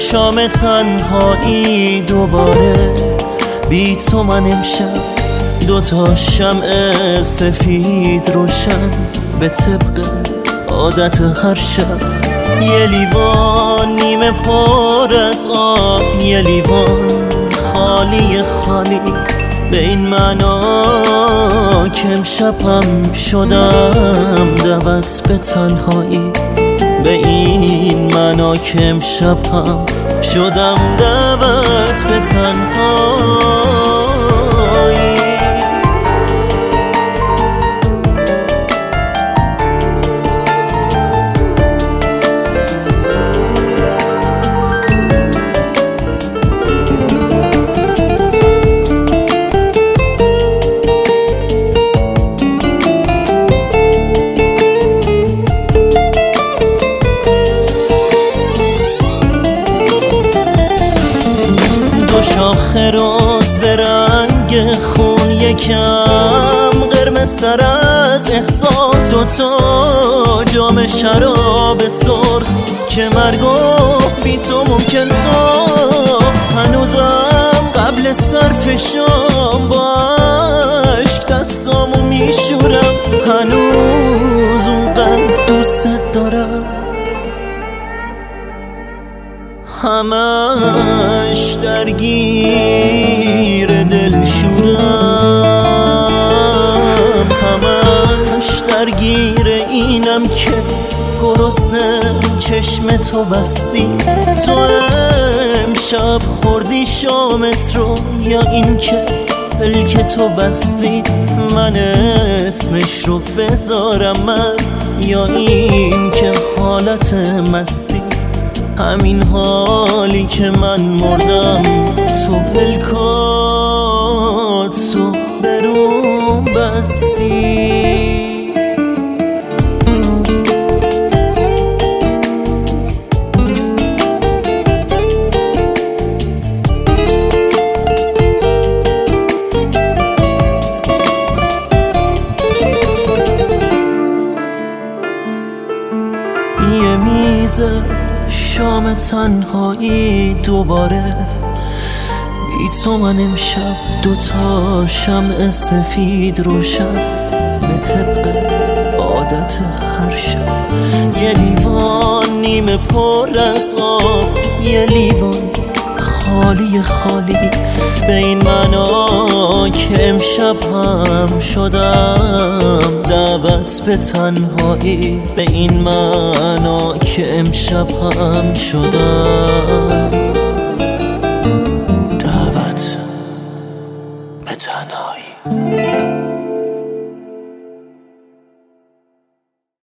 شام تنهایی دوباره بی تو من امشب دوتا شمع سفید روشن به طبق عادت هر شب یه لیوان نیمه پر از آب یه لیوان خالی خالی به این معنا که امشبم شدم دعوت به تنهایی به این معنا که امشبم شدم دعوت به تنهایی شاخه روز به رنگ خون یکم قرمزتر از احساس دوتا جام شراب سرخ که مرگ و بی تو ممکن ساخت هنوزم قبل صرف شام با عشق دستامو میشورم هنوز اونقدر دوست دارم همش درگیر دلشورم همش درگیر اینم که گرسنه چشم تو بستی تو امشب خوردی شامت رو یا این که پلک تو بستی من اسمش رو بذارم من یا این که حالت مستی همین حالی که من مردم تو پلکاتو برون بستی یه میزه شام تنهایی دوباره بی تو من امشب دوتا شمع سفید روشن به طبق عادت هر شب یه لیوان نیمه پر از آب یه لیوان خالی خالی به این معنا که امشب هم شدم دعوت به تنهایی به این معنا که امشب هم شدم